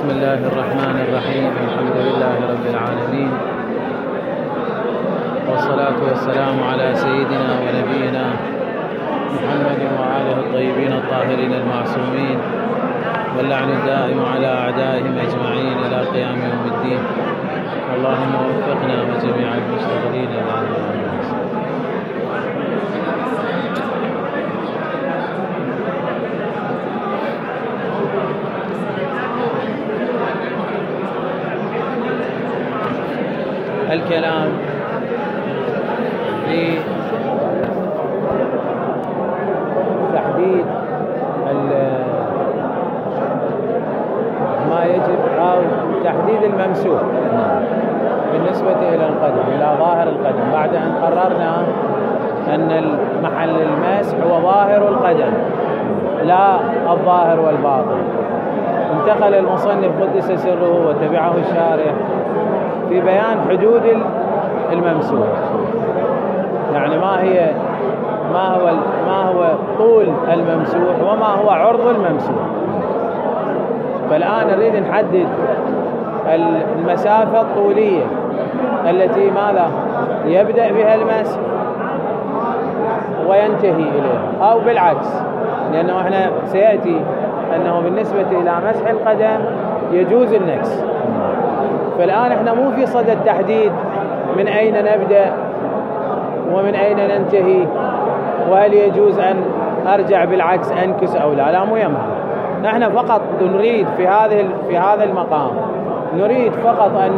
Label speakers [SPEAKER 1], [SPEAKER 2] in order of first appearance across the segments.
[SPEAKER 1] بسم الله الرحمن الرحيم. الحمد لله رب العالمين، والصلاة والسلام على سيدنا ونبينا محمد وآله الطيبين الطاهرين المعصومين، واللعن الدائم على أعدائهم أجمعين إلى قيام يوم الدين. اللهم وفقنا وجميع المشتغلين الكلام في تحديد ما يجب أو تحديد الممسوح بالنسبة إلى القدم، إلى ظاهر القدم، بعد أن قررنا أن محل المسح هو ظاهر القدم لا الظاهر والباطن. انتقل المصنف قدس سره وتبعه الشارح في بيان حدود الممسوح، يعني ما هو طول الممسوح وما هو عرض الممسوح. فالآن نريد نحدد المسافة الطولية التي ماذا يبدأ بها المسح وينتهي إليها، أو بالعكس، لأنه احنا سيأتي أنه بالنسبة إلى مسح القدم يجوز النكس. فالآن احنا مو في صدد تحديد من أين نبدأ ومن أين ننتهي، وهل يجوز أن أرجع بالعكس أنكس أو لا مو يمها. نحن فقط نريد في هذا المقام نريد فقط أن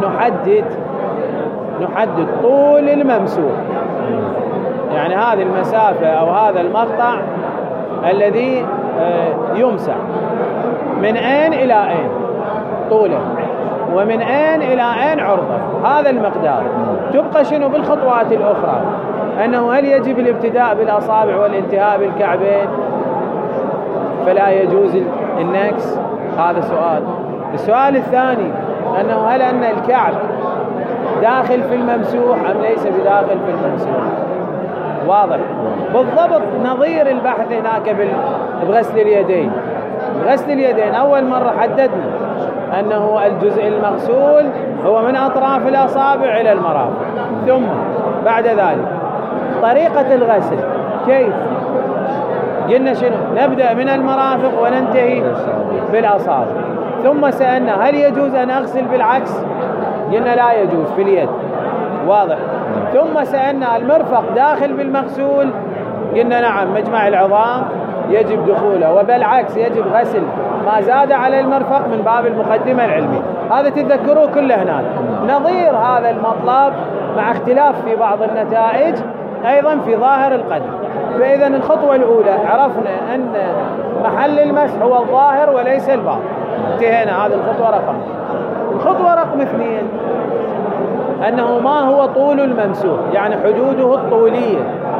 [SPEAKER 1] نحدد طول الممسوح، يعني هذه المسافة أو هذا المقطع الذي يمسح من أين إلى أين طوله، ومن أين إلى أين عرضه، هذا المقدار. تبقى شنو بالخطوات الأخرى؟ أنه هل يجب الابتداء بالأصابع والانتهاء بالكعبين فلا يجوز النكس؟ هذا سؤال. السؤال الثاني أنه هل أن الكعب داخل في الممسوح أم ليس بداخل في الممسوح؟ واضح بالضبط نظير البحث هناك بغسل اليدين. بغسل اليدين أول مرة حددنا أنه الجزء المغسول هو من أطراف الأصابع إلى المرافق، ثم بعد ذلك طريقة الغسل كيف؟ قلنا شنو؟ نبدأ من المرافق وننتهي بالأصابع. ثم سألنا هل يجوز أن أغسل بالعكس؟ قلنا لا يجوز في اليد، واضح. ثم سألنا المرفق داخل بالمغسول؟ قلنا نعم، مجمع العظام يجب دخوله، وبالعكس يجب غسل ما زاد على المرفق من باب المقدمة العلمية. هذا تذكروه كله هناك. نظير هذا المطلب مع اختلاف في بعض النتائج أيضا في ظاهر القدم. فإذا الخطوة الأولى عرفنا أن محل المسح هو الظاهر وليس الباطن، انتهينا. هذه الخطوة رقم. الخطوة رقم 2 أنه ما هو طول الممسوح، يعني حدوده الطولية،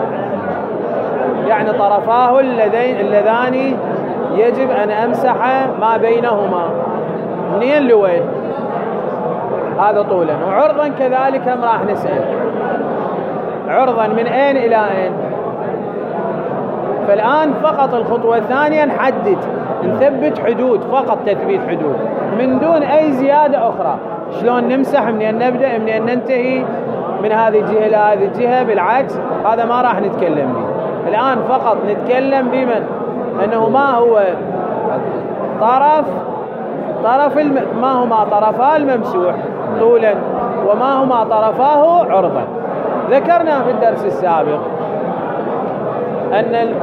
[SPEAKER 1] يعني طرفاه اللذان يجب أن أمسح ما بينهما منين لوين، هذا طولا. وعرضا كذلك راح نسأل عرضا من أين إلى أين. فالآن فقط الخطوة الثانية نحدد، نثبت حدود، فقط تثبيت حدود من دون أي زيادة أخرى. شلون نمسح، منين نبدأ، منين ننتهي، من هذه الجهة إلى هذه الجهة، بالعكس، هذا ما راح نتكلم به. الآن فقط نتكلم بمن أنه ما هو ما هما طرفا الممسوح طولا وما هما طرفاه عرضا. ذكرنا في الدرس السابق أن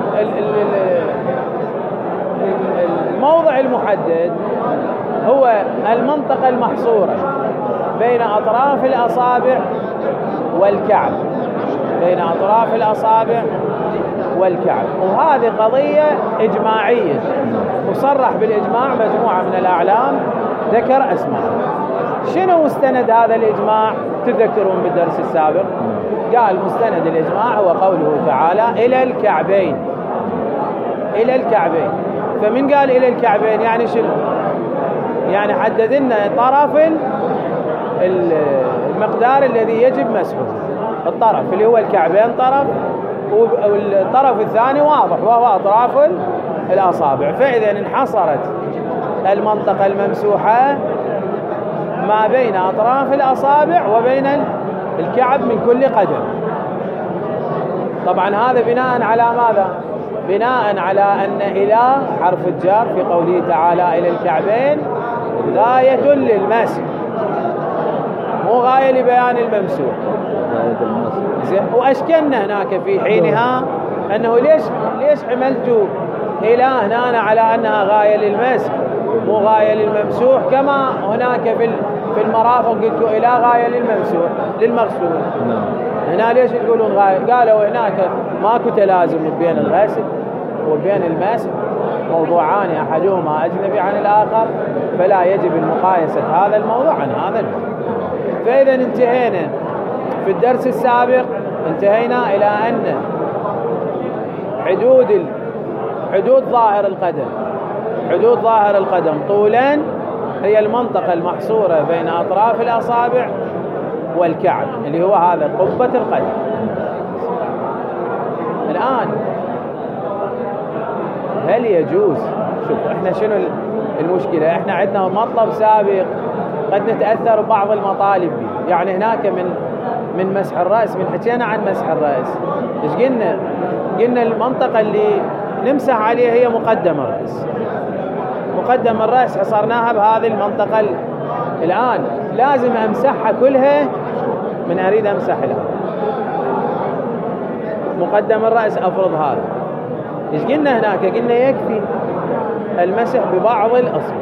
[SPEAKER 1] الموضع المحدد هو المنطقة المحصورة بين أطراف الأصابع والكعب، بين أطراف الأصابع والكعب. وهذه قضية إجماعية مصرح بالإجماع، مجموعة من الأعلام ذكر أسماء. شنو مستند هذا الإجماع؟ تذكرون بالدرس السابق قال مستند الإجماع هو قوله تعالى إلى الكعبين، إلى الكعبين. فمن قال إلى الكعبين يعني شنو؟ يعني حدد لنا طرف المقدار الذي يجب مسحه، الطرف اللي هو الكعبين طرف، والطرف الثاني واضح وهو أطراف الأصابع. فإذا انحصرت المنطقة الممسوحة ما بين أطراف الأصابع وبين الكعب من كل قدم. طبعا هذا بناء على ماذا؟ بناء على أن إلى حرف الجر في قوله تعالى إلى الكعبين غاية للمسح، مو غاية لبيان الممسوح. وأشكلنا هناك في حينها أنه ليش حملت إلى هنا على أنها غاية للمسح مو غاية للممسوح، كما هناك في المرافق قلت إلى غاية للممسوح للمغسول. هنا ليش يقولون غاية؟ قالوا هناك ماكو تلازم بين الغسل وبين المسح، موضوعان أحدهما أجنبي عن الآخر، فلا يجب المقايسة هذا الموضوع عن هذا الموضوع. فإذا انتهينا في الدرس السابق، انتهينا إلى أن حدود ظاهر القدم طولا هي المنطقة المحصورة بين أطراف الأصابع والكعب، اللي هو هذا قبة القدم. الآن هل يجوز؟ شوف احنا شنو المشكلة، احنا عندنا مطلب سابق قد نتأثر ببعض المطالب به. يعني هناك من مسح الرأس، من حكينا عن مسح الرأس، ايش قلنا المنطقة اللي نمسح عليها هي مقدم الرأس. مقدم الرأس حصرناها بهذه المنطقة. الآن لازم امسحها كلها، من اريد امسح الآن مقدم الرأس افرض هذا، ايش قلنا هناك؟ قلنا يكفي المسح ببعض الأصابع،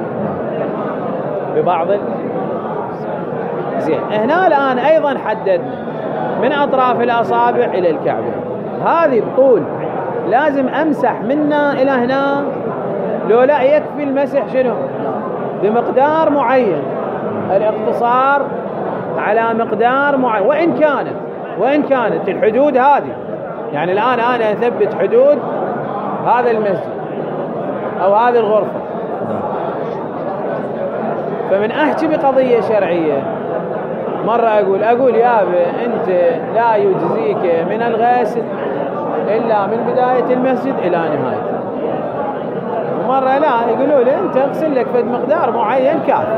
[SPEAKER 1] زين. هنا الآن أيضا حددنا من أطراف الأصابع إلى الكعبين، هذه الطول لازم أمسح منا إلى هنا، لو لا يكفي المسح شنو؟ بمقدار معين، الاقتصار على مقدار معين، وإن كانت الحدود هذه. يعني الآن أنا أثبت حدود هذا المسجد أو هذه الغرفة، فمن أحكي بقضية شرعية مرة أقول يا أنت لا يجزيك من الغسل إلا من بداية المسجد إلى نهايته، ومرة لا يقولوا لي أنت اغسل لك فد مقدار معين كافي.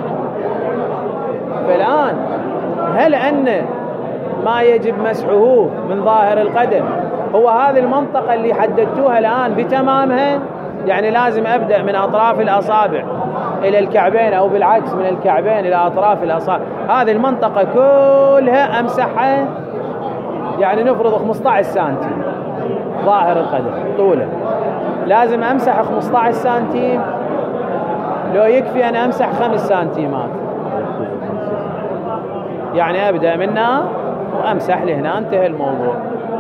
[SPEAKER 1] فالآن هل أن ما يجب مسحه من ظاهر القدم هو هذه المنطقة اللي حددتوها الآن بتمامها؟ يعني لازم أبدأ من أطراف الأصابع إلى الكعبين، أو بالعكس من الكعبين إلى أطراف الأصابع، هذه المنطقة كلها أمسحها. يعني نفرض 15 سنتيم ظاهر القدم طوله، لازم أمسح 15 سنتيم، لو يكفي أن أمسح 5 سنتيمات. يعني أبدأ منها وأمسح لهنا، انتهى الموضوع.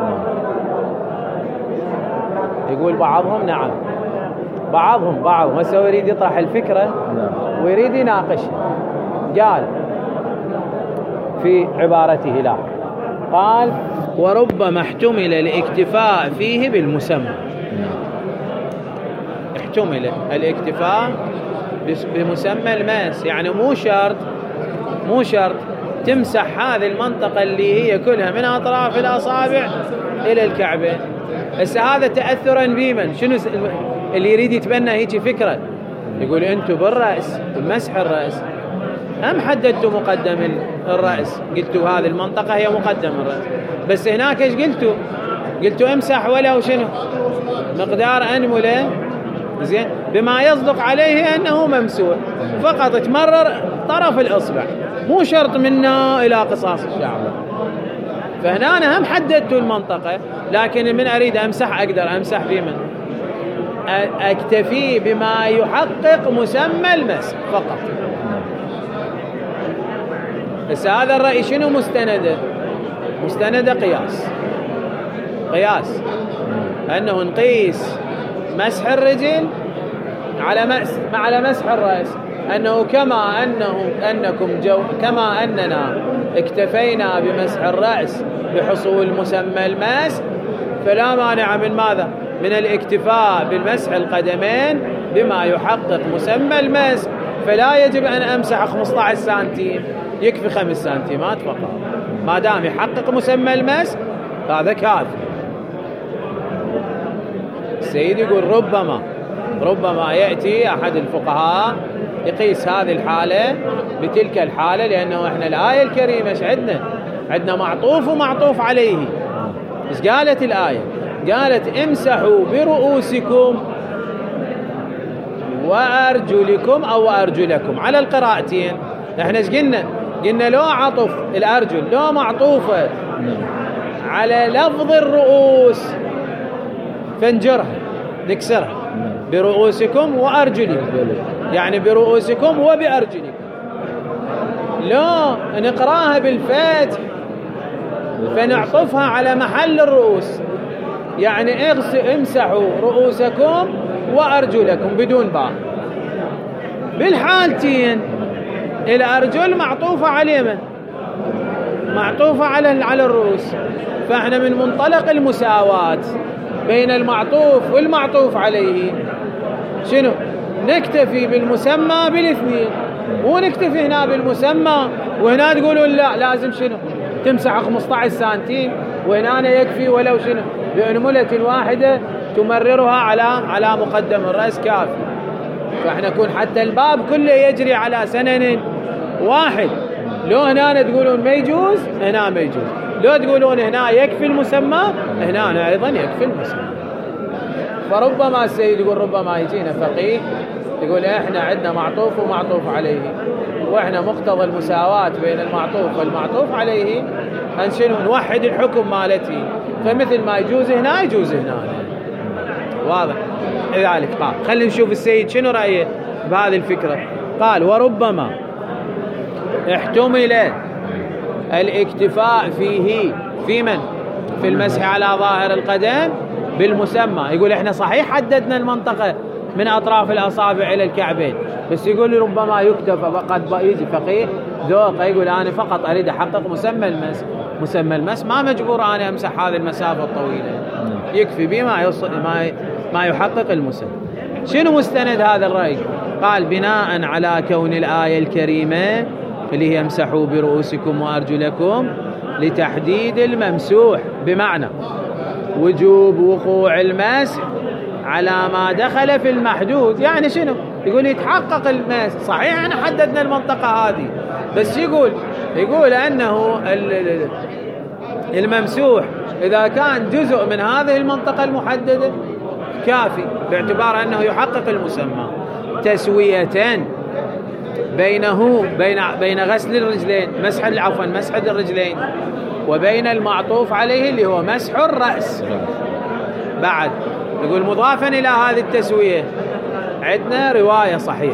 [SPEAKER 1] يقول بعضهم نعم، بعضهم هسه يريد يطرح الفكرة ويريد يناقشها. قال في عبارته لا، قال وربما احتمل الاكتفاء فيه بالمسمى. احتمل الاكتفاء بمسمى الماس، يعني مو شرط تمسح هذه المنطقة اللي هي كلها من أطراف الأصابع إلى الكعبين. هسه هذا تأثرا بمن؟ شنو اللي يريد يتبنى هيك فكرة؟ يقول أنتم بالرأس مسح الرأس، أم حددتوا مقدم الرأس؟ قلتوا هذه المنطقة هي مقدم الرأس، بس هناك ايش قلتوا امسح ولو شنو مقدار أنملة، زين، بما يصدق عليه أنه ممسوح، فقط تمرر طرف الإصبع، مو شرط منا إلى قصاص الشعر. فهنا أنا هم حددت المنطقة، لكن من أريد أمسح أقدر أمسح بمن؟ أكتفي بما يحقق مسمى المسح فقط. بس هذا الرأي شنو مستنده قياس أنه نقيس مسح الرجل على مسح الرأس، أنه كما أننا اكتفينا بمسح الرأس بحصول مسمى المسح، فلا مانع من ماذا؟ من الاكتفاء بالمسح القدمين بما يحقق مسمى المسح. فلا يجب أن أمسح 15 سنتيم، يكفي 5 سنتيمات فقط، ما دام يحقق مسمى المسح هذا كافي. السيد يقول ربما ربما يأتي أحد الفقهاء يقيس هذه الحالة بتلك الحالة، لأنه إحنا الآية الكريمة إيش عندنا معطوف ومعطوف عليه. إيش قالت الآية؟ قالت امسحوا برؤوسكم وأرجلكم أو أرجلكم على القراءتين. إحنا إيش قلنا لو عطف الأرجل لو معطوفة على لفظ الرؤوس فنجرها نكسرها برؤوسكم وأرجلكم، يعني برؤوسكم وبأرجلكم. لو نقراها بالفتح فنعطفها على محل الرؤوس، يعني امسحوا رؤوسكم وأرجلكم بدون باء. بالحالتين الأرجل معطوفة على من؟ معطوفة على الرؤوس. فاحنا من منطلق المساواة بين المعطوف والمعطوف عليه شنو؟ نكتفي بالمسمى بالاثنين، مو نكتفي هنا بالمسمى وهنا تقولون لا لازم شنو تمسح 15 سنتيم وهنا يكفي ولو شنو بأنملة واحدة تمررها على مقدم الرأس كافي. فاحنا نكون حتى الباب كله يجري على سنن واحد. لو هنا تقولون ما يجوز هنا ما يجوز، لو تقولون هنا يكفي المسمى هنا أيضا يكفي المسمى. فربما السيد يقول ربما يجينا فقيه يقول احنا عندنا معطوف ومعطوف عليه، واحنا مقتضى المساواة بين المعطوف والمعطوف عليه شنو نوحد الحكم مالتي، فمثل ما يجوز هنا يجوز هنا. واضح؟ لذلك قال خلينا نشوف السيد شنو رأيه بهذه الفكرة. قال وربما احتمل الاكتفاء فيه في من؟ في المسح على ظاهر القدم بالمسمى. يقول احنا صحيح حددنا المنطقة من أطراف الأصابع إلى الكعبين، بس يقول لي ربما يكتفى قد يجي فقيه ذوق يقول أنا فقط أريد أحقق مسمى المس ما مجبور أنا أمسح هذه المسافة الطويلة، يكفي بما ما يحقق المسمى. شنو مستند هذا الرأي؟ قال بناء على كون الآية الكريمة اللي هي امسحوا برؤوسكم وأرجلكم لتحديد الممسوح، بمعنى وجوب وقوع المسح على ما دخل في المحدود. يعني شنو؟ يقول يتحقق المسح، صحيح احنا حددنا المنطقة هذه، بس يقول أنه الممسوح إذا كان جزء من هذه المنطقة المحددة كافي، باعتبار أنه يحقق المسمى تسوية بين غسل الرجلين مسح الرجلين وبين المعطوف عليه اللي هو مسح الرأس. بعد يقول مضافا إلى هذه التسوية عندنا رواية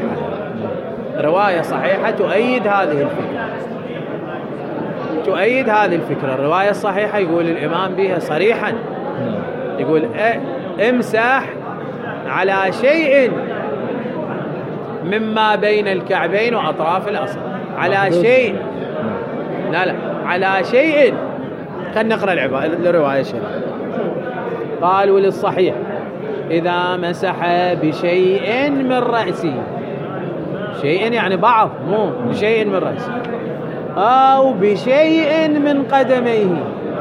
[SPEAKER 1] صحيحة تؤيد هذه الفكرة. الرواية الصحيحة يقول الإمام بها صريحا، يقول امسح على شيء مما بين الكعبين وأطراف الأصابع، على شيء على شيء. خلينا نقرأ الرواية شيء. قال وللصحيح إذا مسح بشيء من رأسه، شيء يعني بعض مو بشيء من رأسه، أو بشيء من قدميه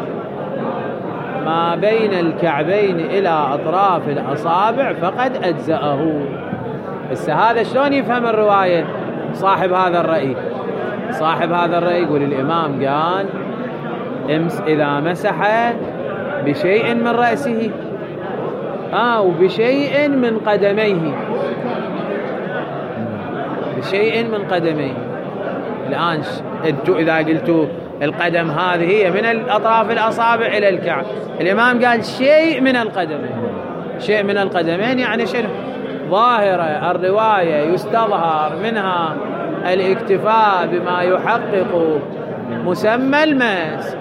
[SPEAKER 1] ما بين الكعبين إلى أطراف الأصابع فقد أجزأه. بس هذا شلون يفهم الرواية؟ صاحب هذا الرأي يقول الإمام قال إذا مسح بشيء من رأسه أو بشيء من قدميه، بشيء من قدميه. الآن انتوا إذا قلتوا القدم هذه هي من أطراف الأصابع إلى الكعب، الإمام قال شيء من القدمين يعني شنو؟ ظاهرة الرواية يستظهر منها الاكتفاء بما يحقق مسمى المس،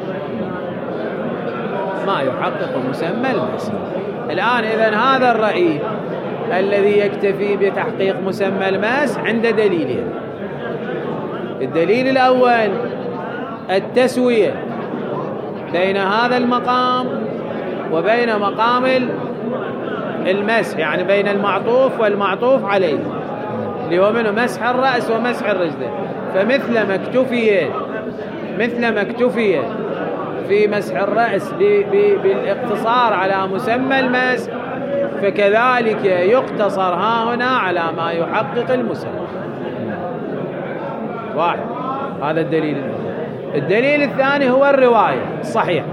[SPEAKER 1] ما يحقق مسمى المس. الآن إذن هذا الرأي الذي يكتفي بتحقيق مسمى المس عند دليلين. الدليل الأول التسوية بين هذا المقام وبين مقام المسح، يعني بين المعطوف والمعطوف عليه اللي هو منه مسح الرأس ومسح الرجلين. فمثل ما اكتفي في مسح الرأس بالاقتصار على مسمى المسح، فكذلك يقتصر ها هنا على ما يحقق المسمى. واحد، هذا الدليل. الدليل الثاني هو الرواية الصحيحة.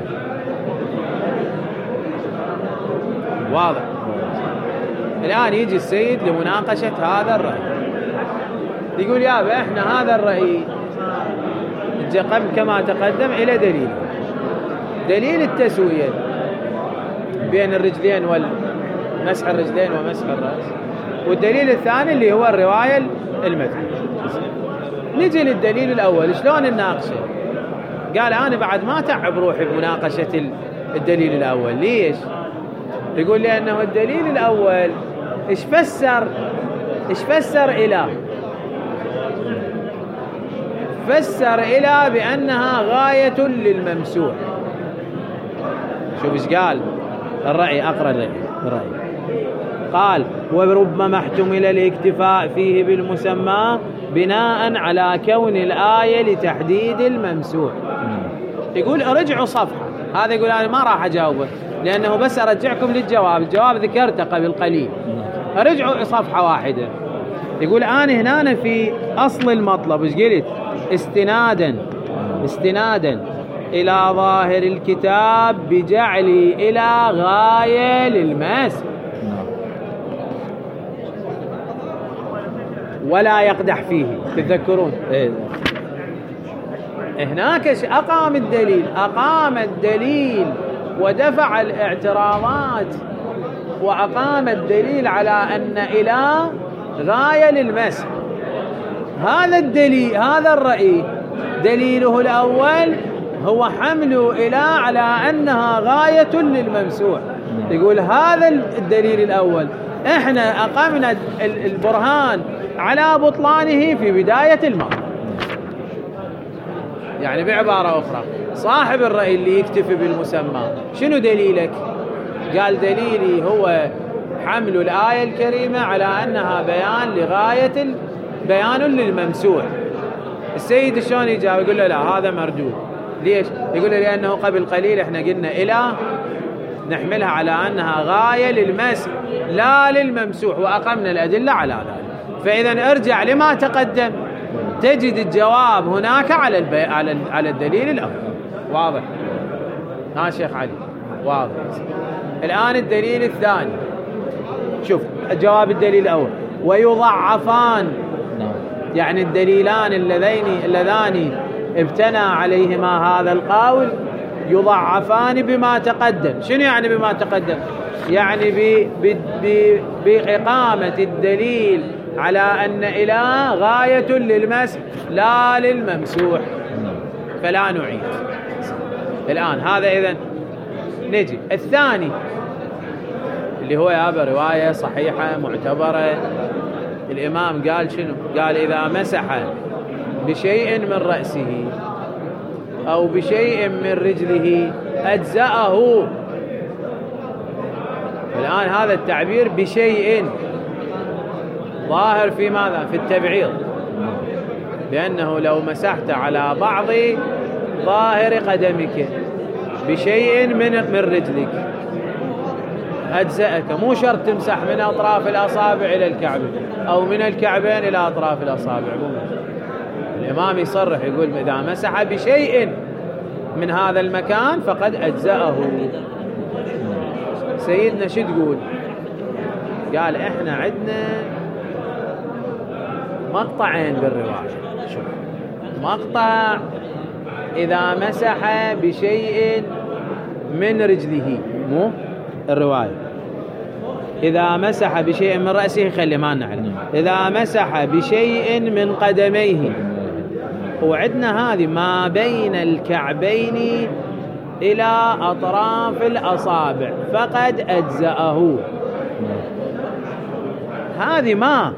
[SPEAKER 1] واضح. الآن يجي السيد لمناقشة هذا الرأي، يقول يابا احنا هذا الرأي كما تقدم إلى دليل التسوية بين الرجلين والمسح الرجلين ومسح الرأس، والدليل الثاني اللي هو الرواية المثلية. نجي للدليل الأول، شلون نناقشه؟ قال أنا بعد ما تعب روحي بمناقشة الدليل الأول. ليش؟ يقول لأنه الدليل الأول إيش فسر إله؟ فسر إلى بأنها غاية للممسوح. شوف إيش قال الرأي، أقرأ الرأي. قال وربما احتمل الاكتفاء فيه بالمسمى بناء على كون الآية لتحديد الممسوح. يقول ارجعوا صفحة. هذا يقول أنا ما راح أجاوبه لأنه بس أرجعكم للجواب، الجواب ذكرته قبل قليل. ارجعوا صفحة واحدة. يقول أنا هنا في أصل المطلب إيش قلت؟ استنادا إلى ظاهر الكتاب بجعلي إلى غاية للمسح ولا يقدح فيه. تتذكرون هناك أقام الدليل ودفع الاعتراضات، وأقام الدليل على أن إلى غاية للمسح. هذا الدليل، هذا الرأي دليله الأول هو حمل إلى على أنها غاية للممسوح. يقول هذا الدليل الأول احنا أقمنا البرهان على بطلانه في بداية المطلب. يعني بعبارة أخرى، صاحب الرأي اللي يكتفي بالمسمى شنو دليلك؟ قال دليلي هو حمل الآية الكريمة على أنها بيان للممسوح. السيد شلون يجاوب؟ يقول له لا هذا مردود. ليش؟ يقول له لأنه قبل قليل احنا قلنا إلى نحملها على أنها غاية للمسح لا للممسوح، وأقمنا الأدلة على ذلك. فإذا ارجع لما تقدم تجد الجواب هناك على الدليل الأول. واضح؟ ها شيخ علي؟ واضح. الآن الدليل الثاني، شوف جواب الدليل الأول. ويضعفان، يعني الدليلان اللذان ابتنى عليهما هذا القول يضعفان بما تقدم. شنو يعني بما تقدم؟ يعني بإقامة الدليل على أن إلى غاية للمسح لا للممسوح، فلا نعيد. الآن هذا إذن نجي الثاني اللي هو يابا رواية صحيحة معتبرة. الإمام قال شنو؟ قال إذا مسح بشيء من رأسه أو بشيء من رجله أجزأه. الآن هذا التعبير بشيء ظاهر في ماذا؟ في التبعيض، لأنه لو مسحت على بعض ظاهر قدمك بشيء من رجلك أجزأك. مو شرط تمسح من أطراف الأصابع إلى الكعب أو من الكعبين إلى أطراف الأصابع. الإمام يصرح يقول إذا مسح بشيء من هذا المكان فقد أجزأه. سيدنا شو تقول؟ قال إحنا عندنا مقطعين بالرواية. شوف مقطع إذا مسح بشيء من رجله، مو الرواية إذا مسح بشيء من رأسه، خلي ما نعلم. إذا مسح بشيء من قدميه، وعدنا هذه ما بين الكعبين إلى أطراف الأصابع فقد أجزأه. هذه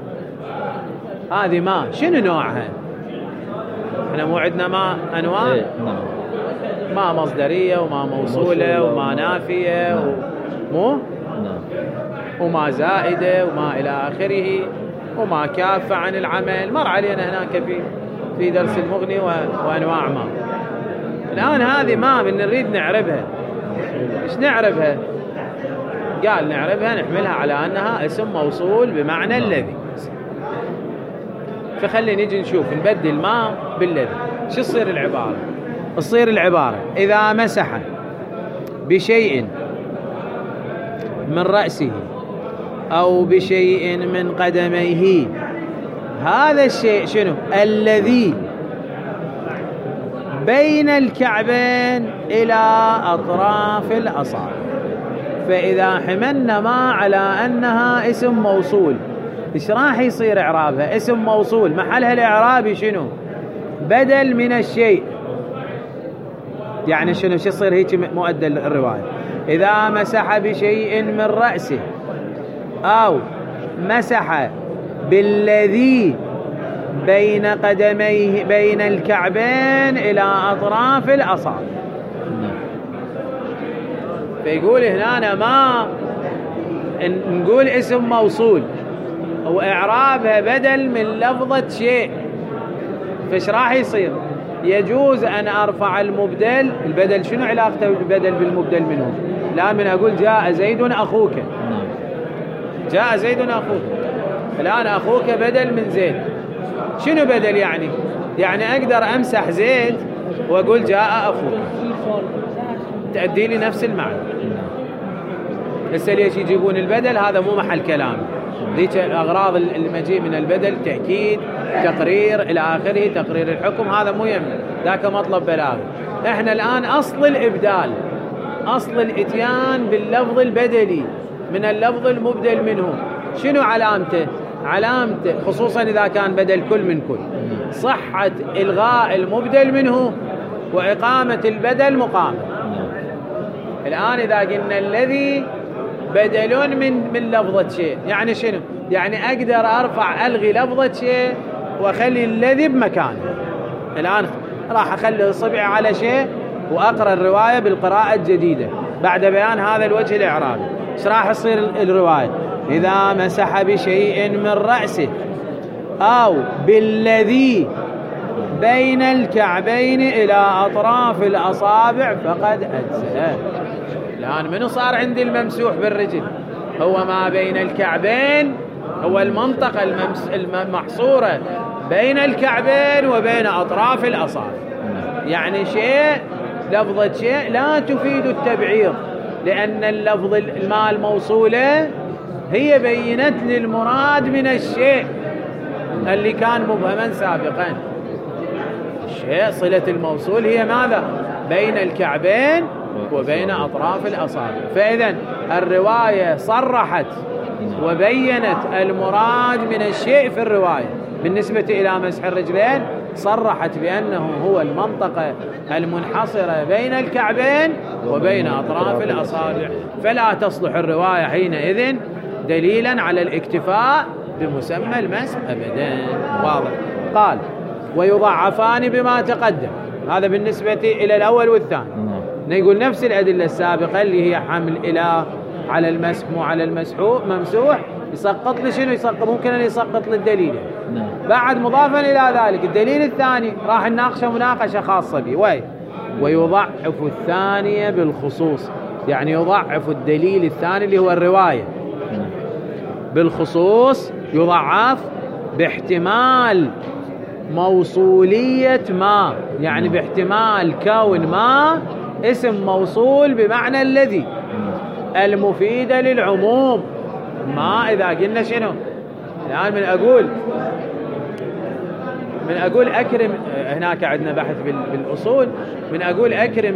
[SPEAKER 1] ما شنو نوعها؟ احنا مو عندنا ما أنواع؟ ما مصدرية وما موصولة وما نافية مو؟ وما زائدة وما إلى آخره، وما كافة عن العمل. مر علينا هناك في درس المغني وأنواع ما. الآن هذه ما من نريد نعرفها. إيش نعرفها؟ قال نعربها نحملها على أنها اسم موصول بمعنى الذي. فخلي نيجي نشوف نبدل ما بالذي شو تصير العبارة. تصير العبارة إذا مسح بشيء من رأسه أو بشيء من قدميه، هذا الشيء شنو؟ الذي بين الكعبين إلى أطراف الأصابع. فإذا حملنا ما على أنها اسم موصول، إيش راح يصير إعرابها؟ اسم موصول محلها الإعرابي شنو؟ بدل من الشيء. يعني شنو؟ شو يصير هيك مؤدل الرواية؟ إذا مسح بشيء من رأسه أو مسح بالذي بين قدميه بين الكعبين إلى أطراف الأصابع. فيقول هنا ما نقول اسم موصول وإعرابها بدل من لفظة شيء، فايش راح يصير؟ يجوز أن أرفع المبدل. البدل شنو علاقته البدل بالمبدل منه؟ الآن من أقول جاء زيد أخوك، جاء زيد أخوك، الآن أخوك بدل من زيد. شنو بدل يعني؟ يعني أقدر أمسح زيد وأقول جاء أخوك، تأدي لي نفس المعنى. هسه ليش يجيبون البدل؟ هذا مو محل كلام. ذيك الأغراض المجيء من البدل تأكيد، تقرير إلى آخره، تقرير الحكم، هذا مو يهم، ذاك مطلب بلاغي. احنا الآن أصل الإبدال، أصل الإتيان باللفظ البدلي من اللفظ المبدل منه، شنو علامته؟ علامته خصوصا إذا كان بدل كل من كل، صحة إلغاء المبدل منه وإقامة البدل مقامة. الآن إذا قلنا الذي بدل من لفظة شيء، يعني شنو؟ يعني أقدر أرفع ألغي لفظة شيء وأخلي الذي بمكانه. الآن راح أخلي إصبعي على شيء وأقرأ الرواية بالقراءة الجديدة بعد بيان هذا الوجه الإعرابي. إيش راح يصير الرواية؟ إذا مسح بشيء من رأسه أو بالذي بين الكعبين إلى أطراف الأصابع فقد أجزأ. الآن منو صار عندي الممسوح بالرجل؟ هو ما بين الكعبين، هو المنطقة المحصورة بين الكعبين وبين أطراف الأصابع. يعني شيء، لفظة شيء لا تفيد التبعيض، لأن اللفظ المال موصولة هي بينت للمراد من الشيء اللي كان مبهما سابقا. الشيء صلة الموصول هي ماذا؟ بين الكعبين وبين أطراف الأصابع. فإذن الرواية صرحت وبينت المراد من الشيء في الرواية. بالنسبة إلى مسح الرجلين صرحت بأنه هو المنطقة المنحصرة بين الكعبين وبين أطراف الأصابع، فلا تصلح الرواية حينئذ دليلا على الاكتفاء بمسمى المسح أبدا. واضح؟ قال ويضعفان بما تقدم. هذا بالنسبة إلى الأول والثاني. نقول نفس الأدلة السابقة اللي هي حمل إله على المسح مو على المسحوق ممسوح، يسقط لي شنو؟ يسقط ممكن أن يسقط للدليل. بعد مضافا إلى ذلك الدليل الثاني راح نناقشه مناقشة خاصة به. ويضعف الثانية بالخصوص، يعني يضعف الدليل الثاني اللي هو الرواية بالخصوص، يضعف باحتمال موصولية ما، يعني باحتمال كون ما اسم موصول بمعنى الذي المفيدة للعموم. ما إذا قلنا شنو الآن من أقول أكرم، هناك عندنا بحث بالأصول، من أقول أكرم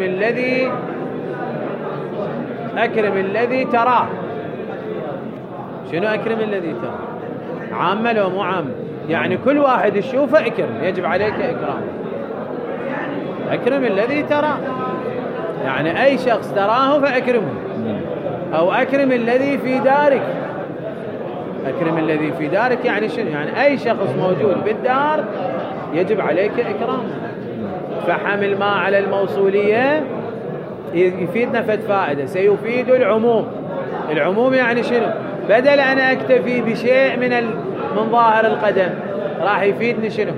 [SPEAKER 1] الذي تراه. شنو أكرم الذي تراه؟ عامة لو مو عامة؟ يعني كل واحد يشوفه اكرم، يجب عليك إكرام. أكرم الذي تراه، يعني أي شخص تراه فأكرمه. أو أكرم الذي في دارك. أكرم الذي في دارك يعني شنو؟ يعني أي شخص موجود بالدار يجب عليك إكرامه. فحمل ما على الموصولية يفيدنا فائدة، سيفيد العموم. العموم يعني شنو؟ بدل أنا أكتفي بشيء من ظاهر القدم راح يفيدني شنو؟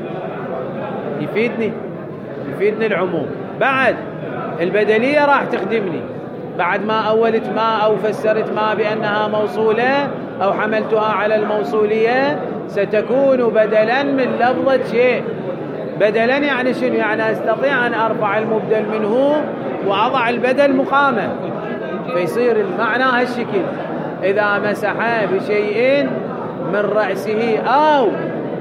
[SPEAKER 1] يفيدني العموم. بعد البدلية راح تخدمني، بعد ما أولت ما أو فسرت ما بأنها موصولة أو حملتها على الموصولية ستكون بدلا من لفظة شيء. بدلا يعني شنو؟ يعني أستطيع أن أرفع المبدل منه وأضع البدل مقامه، فيصير المعنى هالشكل: إذا مسح بشيء من رأسه أو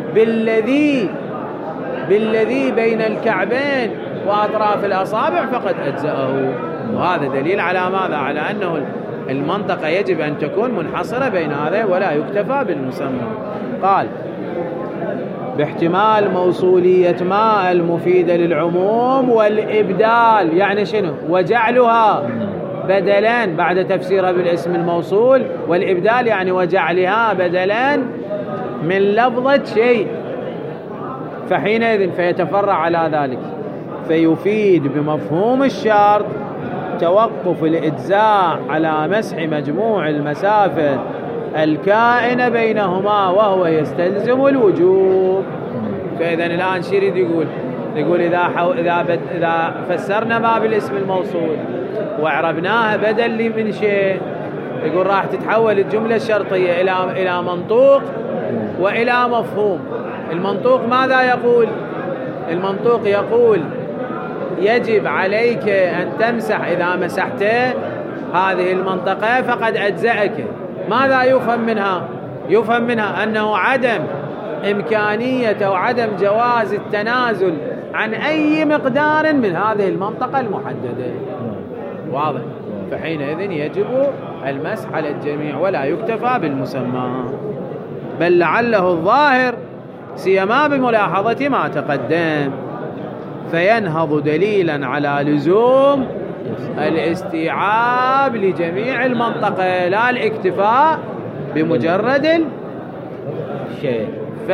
[SPEAKER 1] بالذي بين الكعبين وأطراف الأصابع فقد أجزأه. وهذا دليل على ماذا؟ على أنه المنطقة يجب أن تكون منحصرة بين هذا ولا يكتفى بالمسمى. قال: باحتمال موصولية ما المفيدة للعموم والإبدال، يعني شنو؟ وجعلها بدلا بعد تفسيرها بالاسم الموصول، والإبدال يعني وجعلها بدلا من لفظة شيء، فحينئذ فيتفرع على ذلك فيفيد بمفهوم الشرط توقف الإجزاء على مسح مجموع المسافة الكائنة بينهما وهو يستلزم الوجوب. فإذا الآن شو يريد يقول إذا فسرنا ما بالاسم الموصول وعربناها بدل من شيء، يقول راح تتحول الجملة الشرطية إلى منطوق وإلى مفهوم. المنطوق ماذا يقول؟ المنطوق يقول يجب عليك أن تمسح، إذا مسحت هذه المنطقة فقد أجزأك. ماذا يفهم منها؟ يفهم منها أنه عدم إمكانية أو عدم جواز التنازل عن أي مقدار من هذه المنطقة المحددة. واضح؟ فحينئذ يجب المسح على الجميع ولا يكتفى بالمسمى، بل لعله الظاهر سيما بملاحظة ما تقدم، فينهض دليلا على لزوم الاستيعاب لجميع المنطقة لا الاكتفاء بمجرد الشيء.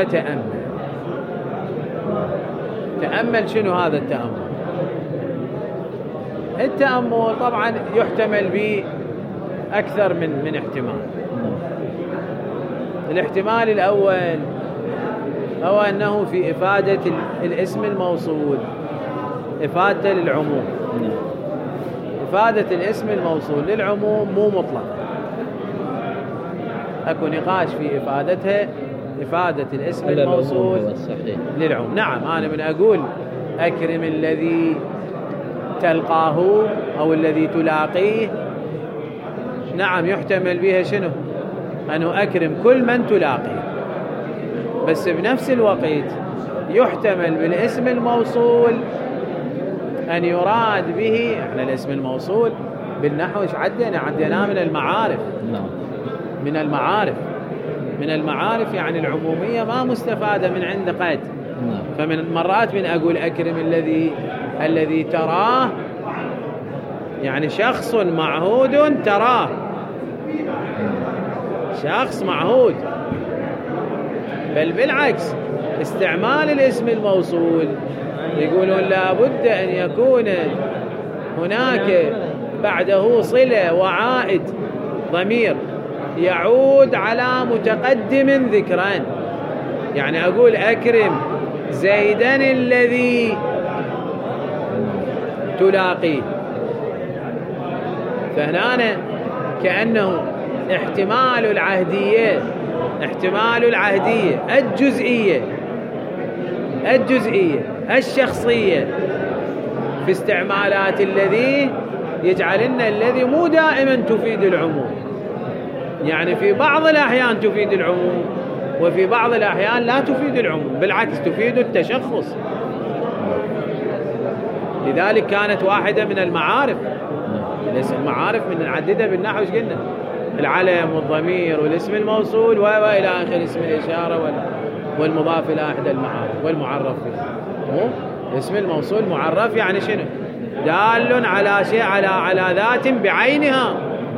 [SPEAKER 1] تأمل شنو هذا التأمل؟ التأمل طبعا يحتمل به أكثر من احتمال. الاحتمال الأول هو أنه في إفادة الاسم الموصول إفادة للعموم. إفادة الاسم الموصول للعموم مو مطلق، أكو نقاش في إفادتها، إفادة الاسم الموصول للعموم. نعم، أنا من أقول أكرم الذي تلقاه أو الذي تلاقيه، نعم يحتمل بها شنو؟ أنه أكرم كل من تلاقيه، بس بنفس الوقت يحتمل بالاسم الموصول أن يراد به، احنا الاسم الموصول بالنحو ايش عدينا من المعارف. من المعارف يعني العمومية ما مستفادة من عند قد. فمن مرات من أقول أكرم الذي تراه، يعني شخص معهود تراه، شخص معهود. بل بالعكس استعمال الاسم الموصول يقولون لا بد أن يكون هناك بعده صلة وعائد ضمير يعود على متقدم ذكرا. يعني أقول أكرم زيدا الذي تلاقيه، فهنا كأنه احتمال العهدية الجزئية الشخصية في استعمالات الذي يجعلنا الذي مو دائما تفيد العموم، يعني في بعض الأحيان تفيد العموم وفي بعض الأحيان لا تفيد العموم، بالعكس تفيد التشخص. لذلك كانت واحدة من المعارف، المعارف من نعددها بالنحو ايش قلنا؟ العلم والضمير والاسم الموصول وإلى آخر اسم الإشارة والمضاف إلى أحد المعارف والمعرف به. اسم الموصول معرف يعني شنو؟ دال على شيء، على ذات بعينها.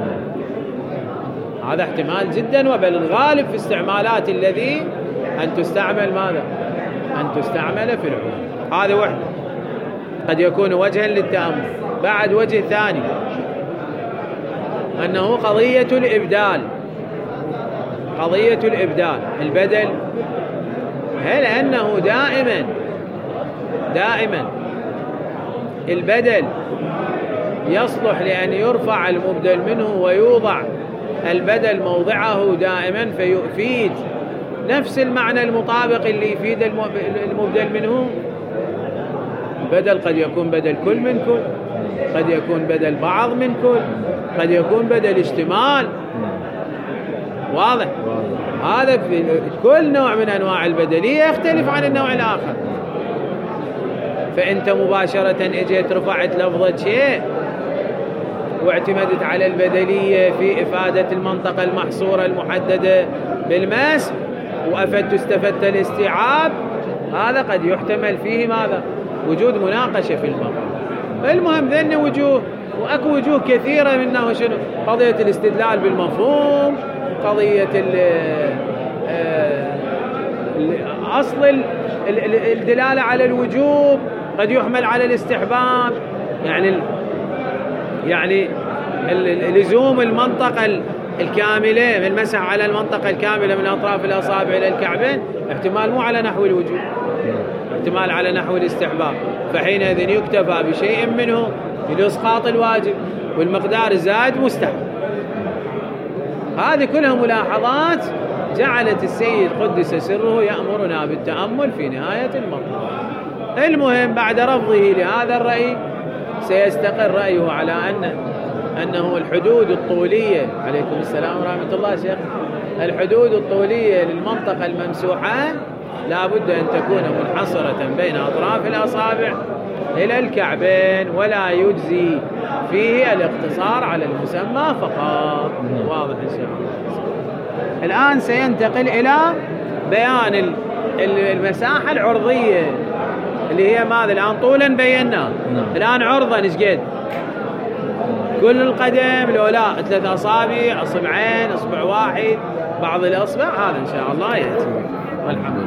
[SPEAKER 1] هذا احتمال جدا، وبل الغالب في استعمالات الذي أن تستعمل ماذا؟ أن تستعمل في العموم. هذا وحده قد يكون وجها للتأمل. بعد وجه ثاني أنه قضية الإبدال البدل، هل أنه دائما البدل يصلح لأن يرفع المبدل منه ويوضع البدل موضعه دائما فيفيد نفس المعنى المطابق اللي يفيد المبدل منه. بدل قد يكون بدل كل من كل، قد يكون بدل بعض من كل، قد يكون بدل اشتمال. واضح؟ هذا كل نوع من أنواع البدلية يختلف عن النوع الآخر. فأنت مباشرة اجيت رفعت لفظة شيء واعتمدت على البدلية في إفادة المنطقة المحصورة المحددة بالمس، استفدت الاستيعاب. هذا قد يحتمل فيه ماذا؟ وجود مناقشة في الموضوع. المهم ذن وجوه، وأكو وجوه كثيرة منها. شنو؟ قضية الاستدلال بالمفهوم، قضية أصل الدلالة على الوجوب، قد يحمل على الاستحباب، يعني لزوم المنطقة الكاملة من المسح على المنطقة الكاملة من أطراف الأصابع إلى الكعبين، احتمال مو على نحو الوجوب، احتمال على نحو الاستحباب. فحينئذ يكتفى بشيء منه لإسقاط الواجب، والمقدار الزائد مستحب. هذه كلها ملاحظات جعلت السيد قدس سره يأمرنا بالتأمل في نهاية المطلب. المهم بعد رفضه لهذا الرأي سيستقر رأيه على أنه الحدود الطولية، عليكم السلام ورحمة الله شيخ، الحدود الطولية للمنطقة الممسوحة لا بد أن تكون منحصرة بين أطراف الأصابع إلى الكعبين، ولا يجزي فيه الاقتصار على المسمى فقط. واضح إن شاء الله. الآن سينتقل إلى بيان المساحة العرضية اللي هي ماذا؟ الآن طولا بيناه، الآن عرضا ايش قد؟ كل القدم لو لا 3 أصابع، أصبعين، أصبع واحد، بعض الأصبع، هذا إن شاء الله يأتي. والحمد لله.